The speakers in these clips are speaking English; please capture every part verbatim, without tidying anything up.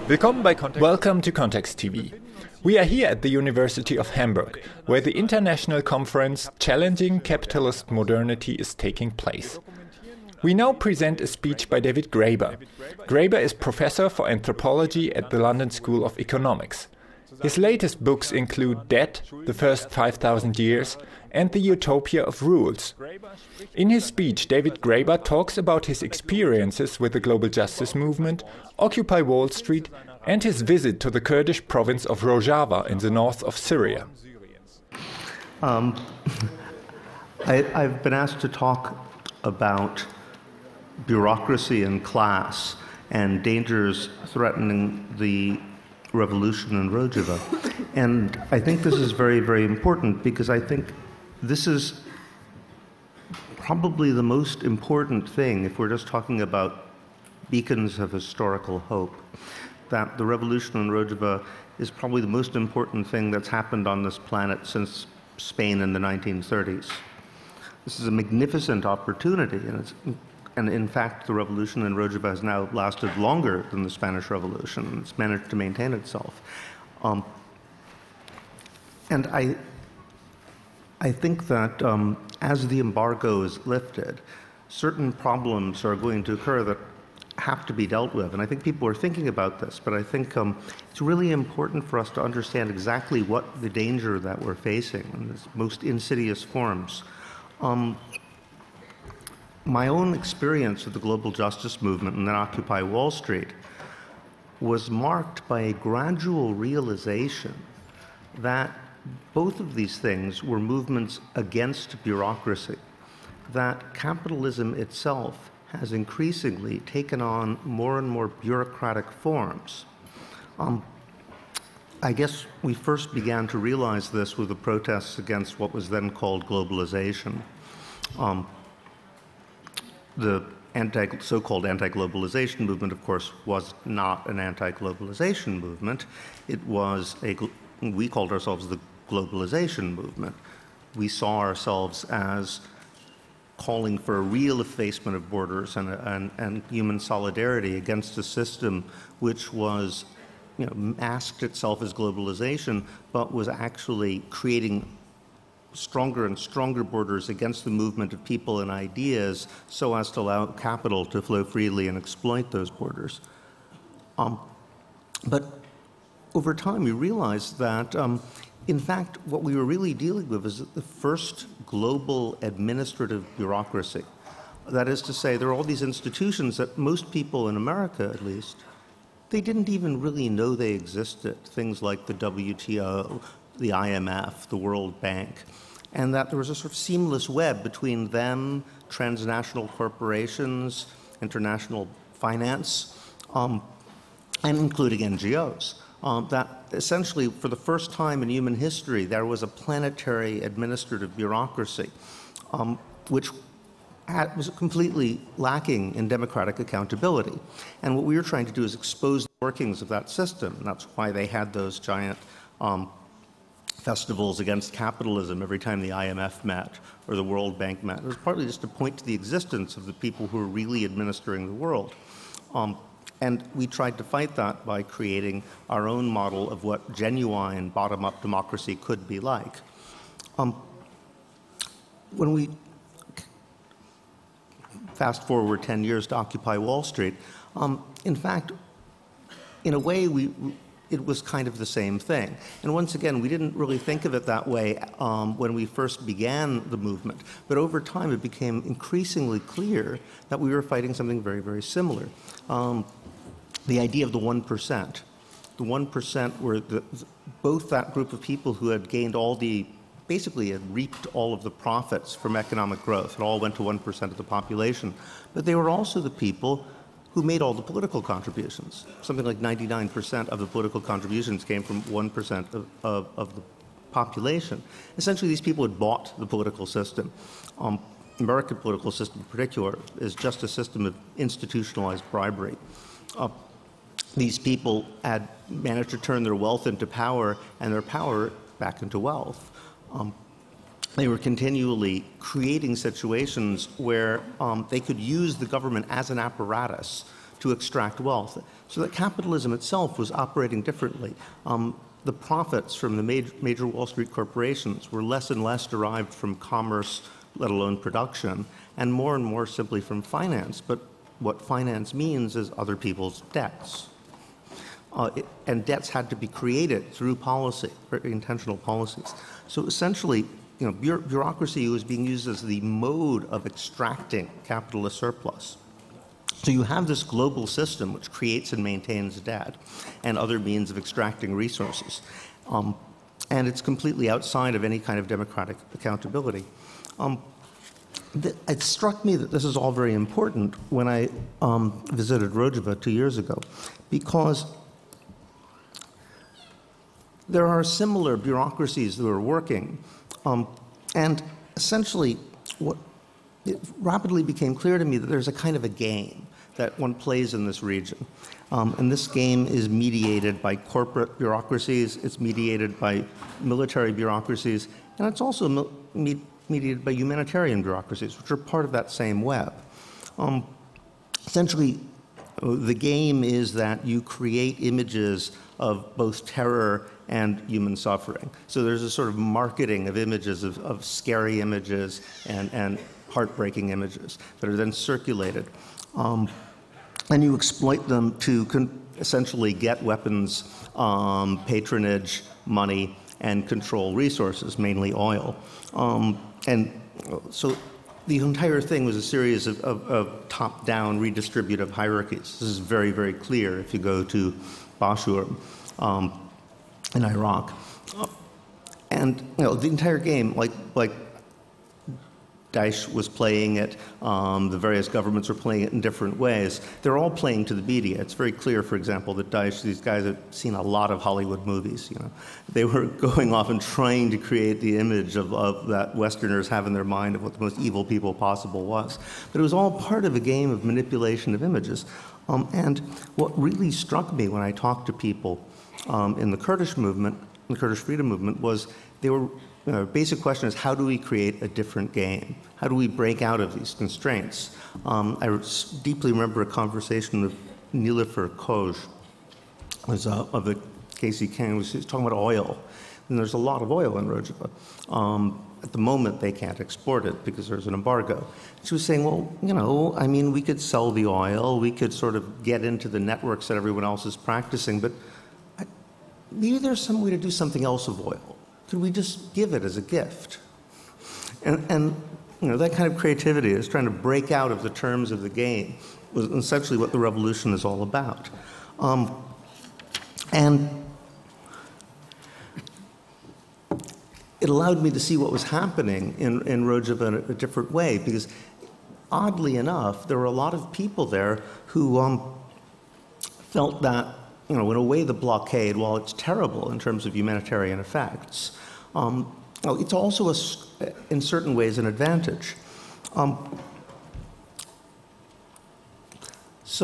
Welcome to Context T V. We are here at the University of Hamburg, where the international conference Challenging Capitalist Modernity is taking place. We now present a speech by David Graeber. Graeber is professor for anthropology at the London School of Economics. His latest books include Debt, The First five thousand Years, and The Utopia of Rules. In his speech, David Graeber talks about his experiences with the global justice movement, Occupy Wall Street, and his visit to the Kurdish province of Rojava in the north of Syria. Um, I, I've been asked to talk about bureaucracy and class and dangers threatening the revolution in Rojava. And I think this is very, very important because I think this is probably the most important thing, if we're just talking about beacons of historical hope, that the revolution in Rojava is probably the most important thing that's happened on this planet since Spain in the nineteen thirties. This is a magnificent opportunity, and, it's, and in fact, the revolution in Rojava has now lasted longer than the Spanish Revolution, and it's managed to maintain itself. Um, and I, I think that um, as the embargo is lifted, certain problems are going to occur that have to be dealt with. And I think people are thinking about this, but I think um, it's really important for us to understand exactly what the danger that we're facing in its most insidious forms. Um, my own experience with the global justice movement and then Occupy Wall Street was marked by a gradual realization that both of these things were movements against bureaucracy, that capitalism itself has increasingly taken on more and more bureaucratic forms. Um, I guess we first began to realize this with the protests against what was then called globalization. Um, the anti, so-called anti-globalization movement, of course, was not an anti-globalization movement. It was a, we called ourselves the globalization movement. We saw ourselves as calling for a real effacement of borders and, and, and human solidarity against a system which was, you know, masked itself as globalization, but was actually creating stronger and stronger borders against the movement of people and ideas so as to allow capital to flow freely and exploit those borders. Um, but over time, we realized that um, in fact, what we were really dealing with is the first global administrative bureaucracy. That is to say, there are all these institutions that most people in America, at least, they didn't even really know they existed. Things like the W T O, the I M F, the World Bank, and that there was a sort of seamless web between them, transnational corporations, international finance, um, and including N G Os. Um, that essentially, for the first time in human history, there was a planetary administrative bureaucracy, um, which had, was completely lacking in democratic accountability. And what we were trying to do is expose the workings of that system. And that's why they had those giant um, festivals against capitalism every time the I M F met or the World Bank met. It was partly just to point to the existence of the people who were really administering the world. Um, And we tried to fight that by creating our own model of what genuine bottom-up democracy could be like. Um, when we fast forward ten years to Occupy Wall Street, um, in fact, in a way, we, it was kind of the same thing. And once again, we didn't really think of it that way um, when we first began the movement. But over time, it became increasingly clear that we were fighting something very, very similar. Um, The idea of the one percent. The one percent were the, both that group of people who had gained all the, basically had reaped all of the profits from economic growth. It all went to one percent of the population. But they were also the people who made all the political contributions. Something like ninety-nine percent of the political contributions came from one percent of, of, of the population. Essentially, these people had bought the political system. Um, American political system in particular is just a system of institutionalized bribery. Uh, These people had managed to turn their wealth into power and their power back into wealth. Um, they were continually creating situations where um, they could use the government as an apparatus to extract wealth. So that capitalism itself was operating differently. Um, the profits from the major, major Wall Street corporations were less and less derived from commerce, let alone production, and more and more simply from finance. But what finance means is other people's debts. Uh, it, and debts had to be created through policy, very intentional policies. So essentially, you know, bu bureaucracy was being used as the mode of extracting capitalist surplus. So you have this global system which creates and maintains debt and other means of extracting resources. Um, and it's completely outside of any kind of democratic accountability. Um, It struck me that this is all very important when I um, visited Rojava two years ago, because there are similar bureaucracies that are working, um, and essentially what it rapidly became clear to me that there's a kind of a game that one plays in this region. Um, and this game is mediated by corporate bureaucracies, it's mediated by military bureaucracies, and it's also me mediated by humanitarian bureaucracies, which are part of that same web. Um, essentially, the game is that you create images of both terror and human suffering. So there's a sort of marketing of images, of, of scary images and, and heartbreaking images that are then circulated. Um, and you exploit them to con essentially get weapons, um, patronage, money, and control resources, mainly oil. Um, and so the entire thing was a series of, of, of top-down redistributive hierarchies. This is very, very clear if you go to Bashur um, in Iraq. And you know, the entire game, like, like Daesh was playing it, um, the various governments were playing it in different ways. They're all playing to the media. It's very clear, for example, that Daesh, these guys have seen a lot of Hollywood movies, you know. They were going off and trying to create the image of, of that Westerners have in their mind of what the most evil people possible was. But it was all part of a game of manipulation of images. Um, and what really struck me when I talked to people um, in the Kurdish movement, the Kurdish freedom movement, was they were You know, basic question is, how do we create a different game? How do we break out of these constraints? Um, I deeply remember a conversation with Niloufer Koj, was, uh, of the K C K, was talking about oil. And there's a lot of oil in Rojava. Um, at the moment, they can't export it because there's an embargo. She was saying, well, you know, I mean, we could sell the oil, we could sort of get into the networks that everyone else is practicing, but I, maybe there's some way to do something else with oil. Could we just give it as a gift? And, and you know, that kind of creativity is trying to break out of the terms of the game was essentially what the revolution is all about. Um, and it allowed me to see what was happening in, in Rojava in a, a different way, because oddly enough, there were a lot of people there who um, felt that, you know, in a way, the blockade, while it's terrible in terms of humanitarian effects, um, it's also, a, in certain ways, an advantage. Um, so,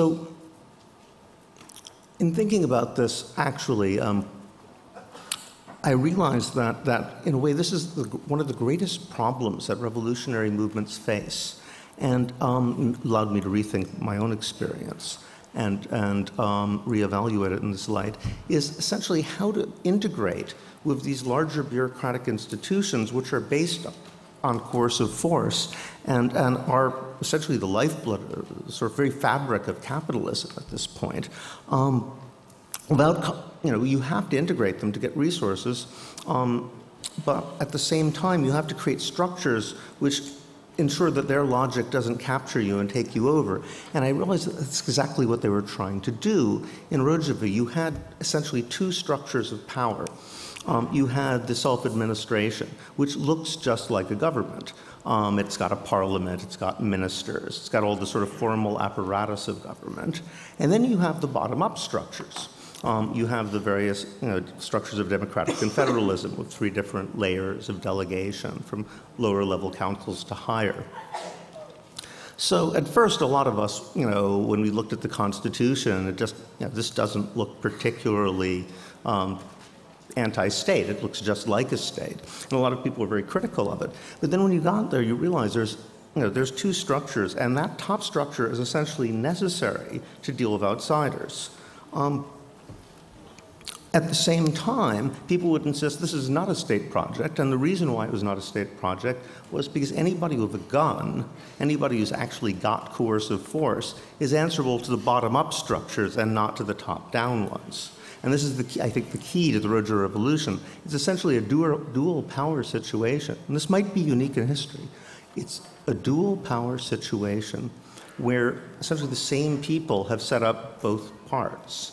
in thinking about this, actually, um, I realized that, that, in a way, this is the, one of the greatest problems that revolutionary movements face, and um, allowed me to rethink my own experience and, and um, reevaluate it in this light, is essentially how to integrate with these larger bureaucratic institutions which are based on coercive force and, and are essentially the lifeblood, the sort of very fabric of capitalism at this point. Um, without, you know, you have to integrate them to get resources, um, but at the same time you have to create structures which ensure that their logic doesn't capture you and take you over. And I realized that that's exactly what they were trying to do. In Rojava, you had essentially two structures of power. Um, you had the self-administration, which looks just like a government. Um, it's got a parliament, it's got ministers, it's got all the sort of formal apparatus of government. And then you have the bottom-up structures. Um, you have the various you know, structures of democratic confederalism with three different layers of delegation, from lower-level councils to higher. So at first, a lot of us, you know, when we looked at the Constitution, it just, you know, this doesn't look particularly um, anti-state. It looks just like a state. And a lot of people were very critical of it. But then when you got there, you realize there's you know, there's two structures, and that top structure is essentially necessary to deal with outsiders. Um, At the same time, people would insist this is not a state project, and the reason why it was not a state project was because anybody with a gun, anybody who's actually got coercive force, is answerable to the bottom-up structures and not to the top-down ones. And this is, the key, I think, the key to the Roja Revolution. It's essentially a dual, dual power situation. And this might be unique in history. It's a dual power situation where essentially the same people have set up both parts.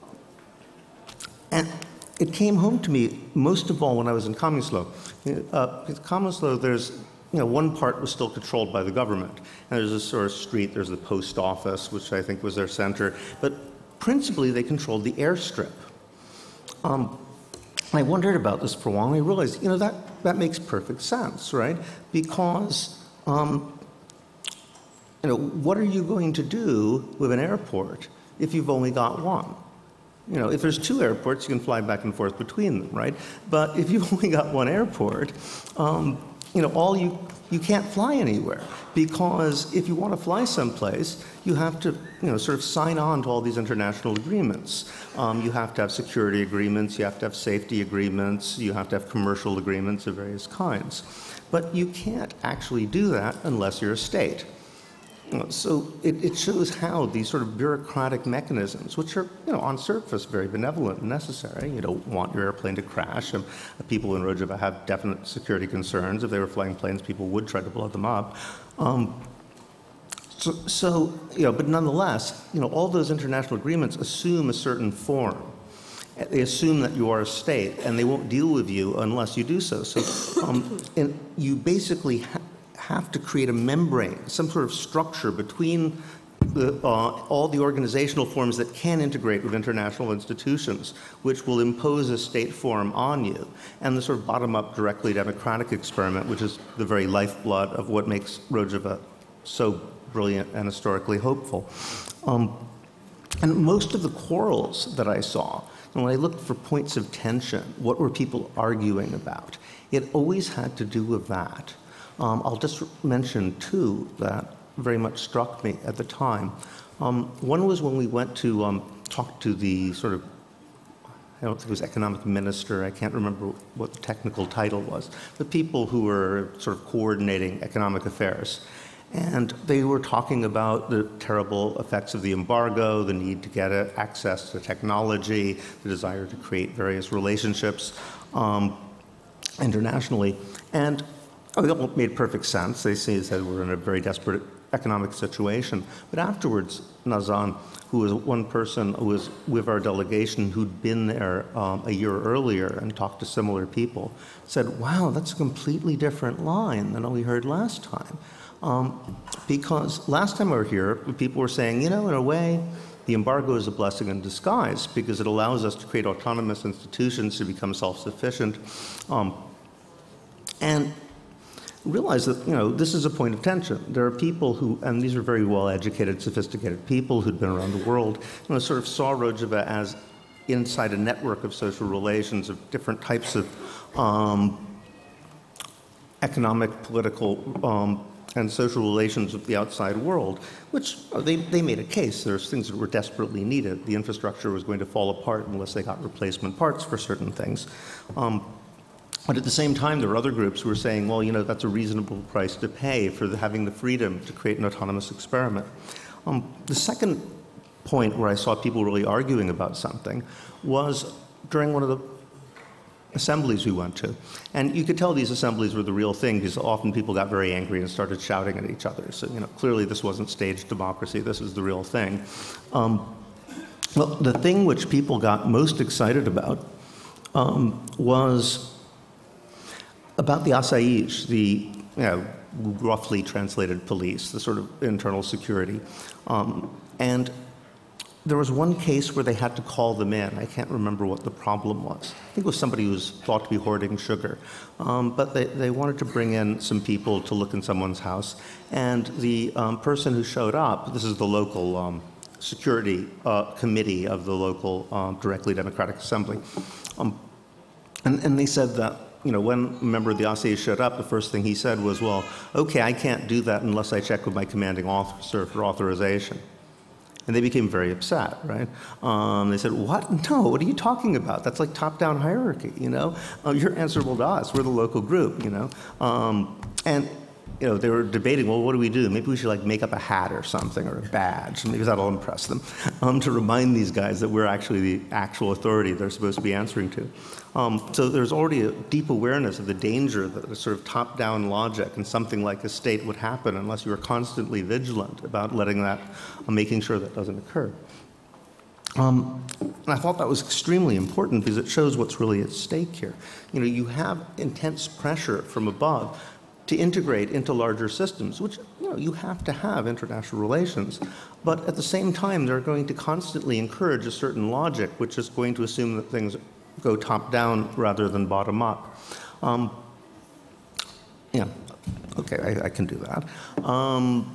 And it came home to me most of all when I was in Commonwealth. Uh, in Commonwealth, there's, you know, one part was still controlled by the government. And there's a sort of street, there's the post office, which I think was their center. But principally, they controlled the airstrip. Um, I wondered about this for a while, and I realized, you know, that, that makes perfect sense, right? Because, um, you know, what are you going to do with an airport if you've only got one? You know, if there's two airports, you can fly back and forth between them, right? But if you've only got one airport, um, you know, all you, you can't fly anywhere, because if you want to fly someplace, you have to, you know, sort of sign on to all these international agreements. Um, you have to have security agreements, you have to have safety agreements, you have to have commercial agreements of various kinds. But you can't actually do that unless you're a state. So it, it shows how these sort of bureaucratic mechanisms, which are, you know, on surface very benevolent and necessary. You don't want your airplane to crash. And people in Rojava have definite security concerns. If they were flying planes, people would try to blow them up. Um, so, so, you know, but nonetheless, you know, all those international agreements assume a certain form. They assume that you are a state, and they won't deal with you unless you do so. So, um, and you basically ha have to create a membrane, some sort of structure between the, uh, all the organizational forms that can integrate with international institutions, which will impose a state form on you, and the sort of bottom-up, directly democratic experiment, which is the very lifeblood of what makes Rojava so brilliant and historically hopeful. Um, and most of the quarrels that I saw, and when I looked for points of tension, what were people arguing about, it always had to do with that. Um, I'll just mention two that very much struck me at the time. Um, one was when we went to um, talk to the sort of, I don't think it was economic minister, I can't remember what the technical title was, the people who were sort of coordinating economic affairs. And they were talking about the terrible effects of the embargo, the need to get access to technology, the desire to create various relationships um, internationally. And oh, it made perfect sense. They said we're in a very desperate economic situation. But afterwards, Nazan, who was one person who was with our delegation who'd been there um, a year earlier and talked to similar people, said, wow, that's a completely different line than we heard last time. Um, because last time we were here, people were saying, you know, in a way, the embargo is a blessing in disguise because it allows us to create autonomous institutions to become self-sufficient. Um, and realize that, you know, this is a point of tension. There are people who, and these are very well-educated, sophisticated people who'd been around the world, you know, sort of saw Rojava as inside a network of social relations of different types of um, economic, political, um, and social relations with the outside world, which they, they made a case. There's things that were desperately needed. The infrastructure was going to fall apart unless they got replacement parts for certain things. Um, But at the same time, there were other groups who were saying, well, you know, that's a reasonable price to pay for the, having the freedom to create an autonomous experiment. Um, the second point where I saw people really arguing about something was during one of the assemblies we went to. And you could tell these assemblies were the real thing because often people got very angry and started shouting at each other. So, you know, clearly this wasn't staged democracy. This is the real thing. Um, well, the thing which people got most excited about um, was about the Asayish, the, you know, roughly translated police, the sort of internal security. Um, and there was one case where they had to call them in. I can't remember what the problem was. I think it was somebody who was thought to be hoarding sugar. Um, but they, they wanted to bring in some people to look in someone's house. And the um, person who showed up, this is the local um, security uh, committee of the local um, directly democratic assembly. Um, and, and they said that you know, when a member of the O S C E showed up, the first thing he said was, well, okay, I can't do that unless I check with my commanding officer for authorization. And they became very upset, right? Um, they said, what? No, what are you talking about? That's like top-down hierarchy, you know? Uh, you're answerable to us. We're the local group, you know? Um, and, you know, they were debating, well, what do we do? Maybe we should, like, make up a hat or something, or a badge. Maybe that'll impress them, um, to remind these guys that we're actually the actual authority they're supposed to be answering to. Um, so there's already a deep awareness of the danger that a sort of top-down logic and something like a state would happen unless you are constantly vigilant about letting that, uh, making sure that doesn't occur. Um, and I thought that was extremely important because it shows what's really at stake here. You know, you have intense pressure from above to integrate into larger systems, which, you know, you have to have international relations. But at the same time, they're going to constantly encourage a certain logic, which is going to assume that things go top-down rather than bottom-up. Um, yeah, okay, I, I can do that. Um,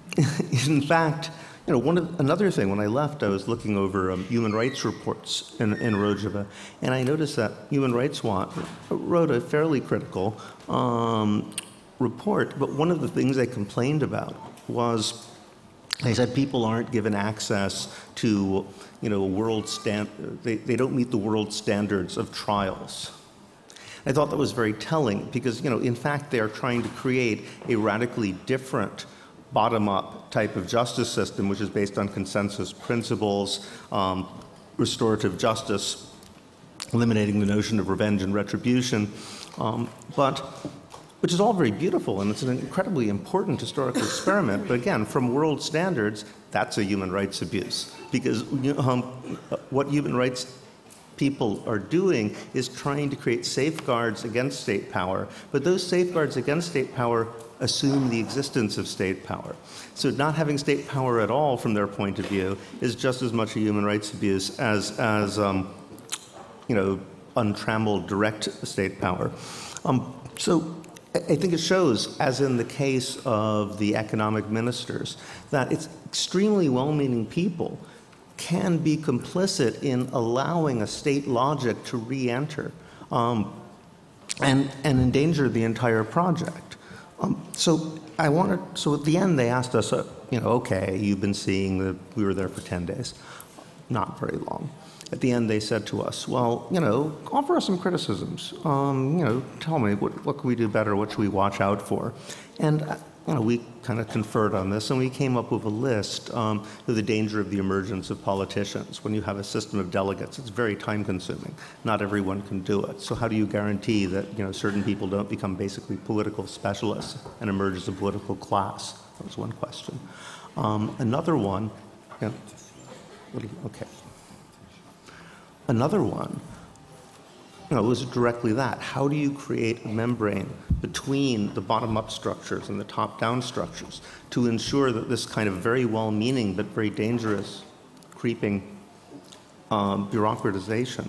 in fact, you know, one of, another thing, when I left, I was looking over um, human rights reports in, in Rojava, and I noticed that Human Rights Watch wrote a fairly critical um, report, but one of the things they complained about was they said people aren't given access to, you know, world stand, they, they don't meet the world standards of trials. I thought that was very telling because, you know, in fact, they are trying to create a radically different bottom-up type of justice system, which is based on consensus principles, um, restorative justice, eliminating the notion of revenge and retribution, um, but which is all very beautiful, and it's an incredibly important historical experiment. But again, from world standards, that's a human rights abuse. Because um, what human rights people are doing is trying to create safeguards against state power, but those safeguards against state power assume the existence of state power. So not having state power at all from their point of view is just as much a human rights abuse as, as um, you know, untrammeled direct state power. Um, so I think it shows, as in the case of the economic ministers, that it's extremely well-meaning people can be complicit in allowing a state logic to re-enter um, and, and endanger the entire project. Um, so I wanted, so at the end they asked us, uh, you know, okay, you've been seeing the, we were there for ten days, not very long. At the end they said to us, well, you know, offer us some criticisms. Um, you know, tell me, what, what can we do better? What should we watch out for? And, uh, you know, we kind of conferred on this and we came up with a list um, of the danger of the emergence of politicians. When you have a system of delegates, it's very time consuming. Not everyone can do it. So how do you guarantee that, you know, certain people don't become basically political specialists and emerge as a political class? That was one question. Um, another one, you know, what do you, okay. Another one, you know, was directly that. How do you create a membrane between the bottom-up structures and the top-down structures to ensure that this kind of very well-meaning but very dangerous creeping um, bureaucratization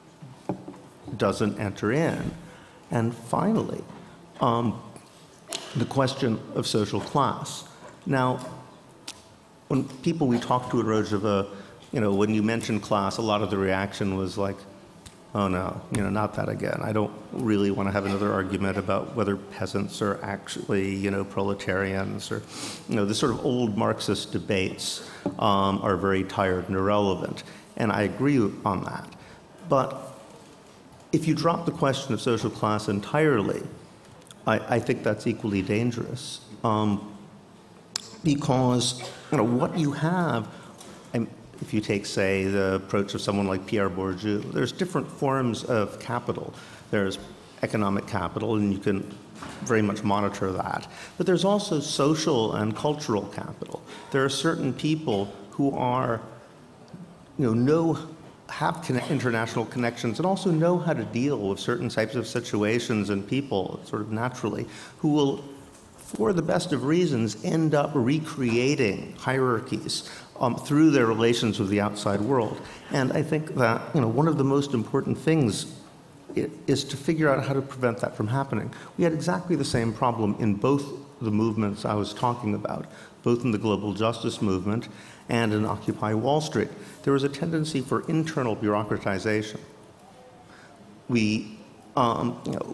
doesn't enter in? And finally, um, the question of social class. Now, when people we talked to at Rojava, you know, when you mentioned class, a lot of the reaction was like, oh no, you know, not that again. I don't really want to have another argument about whether peasants are actually, you know, proletarians or, you know, the sort of old Marxist debates um, are very tired and irrelevant. And I agree on that. But if you drop the question of social class entirely, I, I think that's equally dangerous. Um, because, you know, what you have, I'm, if you take, say, the approach of someone like Pierre Bourdieu, there's different forms of capital. There's economic capital, and you can very much monitor that. But there's also social and cultural capital. There are certain people who are, you know, know, have international connections and also know how to deal with certain types of situations and people sort of naturally, who will, for the best of reasons, end up recreating hierarchies Um, through their relations with the outside world. And I think that, you know, one of the most important things is to figure out how to prevent that from happening. We had exactly the same problem in both the movements I was talking about, both in the global justice movement and in Occupy Wall Street. There was a tendency for internal bureaucratization. We, um, you know,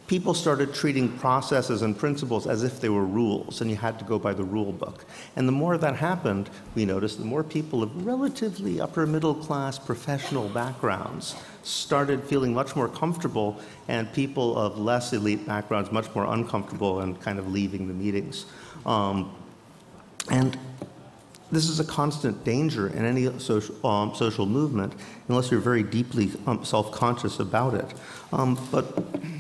people started treating processes and principles as if they were rules, and you had to go by the rule book. And the more that happened, we noticed the more people of relatively upper middle class professional backgrounds started feeling much more comfortable, and people of less elite backgrounds much more uncomfortable and kind of leaving the meetings. Um, and this is a constant danger in any social, um, social movement, unless you're very deeply um, self-conscious about it. Um, but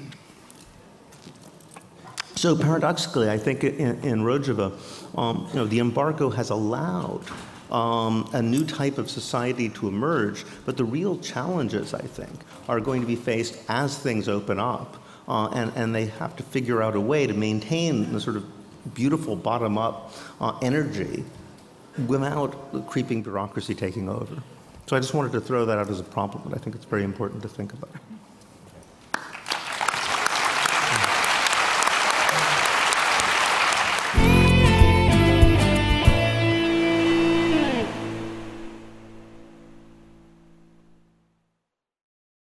So paradoxically, I think in, in Rojava, um, you know, the embargo has allowed um, a new type of society to emerge, but the real challenges, I think, are going to be faced as things open up, uh, and, and they have to figure out a way to maintain the sort of beautiful bottom-up uh, energy without the creeping bureaucracy taking over. So I just wanted to throw that out as a problem, but I think it's very important to think about.